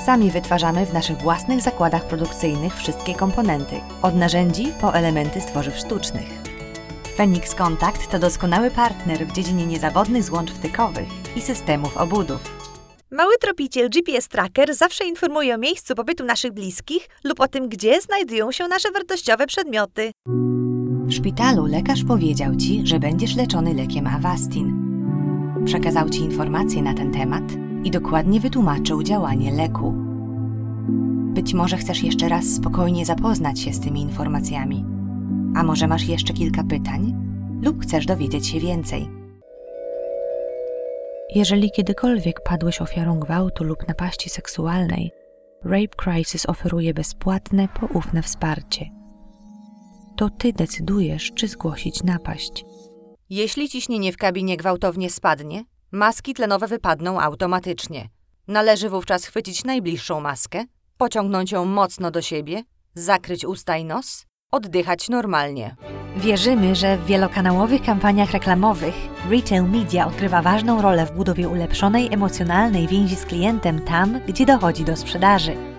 Sami wytwarzamy w naszych własnych zakładach produkcyjnych wszystkie komponenty, od narzędzi po elementy z tworzyw sztucznych. Phoenix Contact to doskonały partner w dziedzinie niezawodnych złącz wtykowych i systemów obudów. Mały tropiciel GPS Tracker zawsze informuje o miejscu pobytu naszych bliskich lub o tym, gdzie znajdują się nasze wartościowe przedmioty. W szpitalu lekarz powiedział Ci, że będziesz leczony lekiem Avastin. Przekazał Ci informacje na ten temat i dokładnie wytłumaczył działanie leku. Być może chcesz jeszcze raz spokojnie zapoznać się z tymi informacjami. A może masz jeszcze kilka pytań lub chcesz dowiedzieć się więcej? Jeżeli kiedykolwiek padłeś ofiarą gwałtu lub napaści seksualnej, Rape Crisis oferuje bezpłatne, poufne wsparcie. To Ty decydujesz, czy zgłosić napaść. Jeśli ciśnienie w kabinie gwałtownie spadnie, maski tlenowe wypadną automatycznie. Należy wówczas chwycić najbliższą maskę, pociągnąć ją mocno do siebie, zakryć usta i nos, oddychać normalnie. Wierzymy, że w wielokanałowych kampaniach reklamowych Retail Media odgrywa ważną rolę w budowie ulepszonej emocjonalnej więzi z klientem tam, gdzie dochodzi do sprzedaży.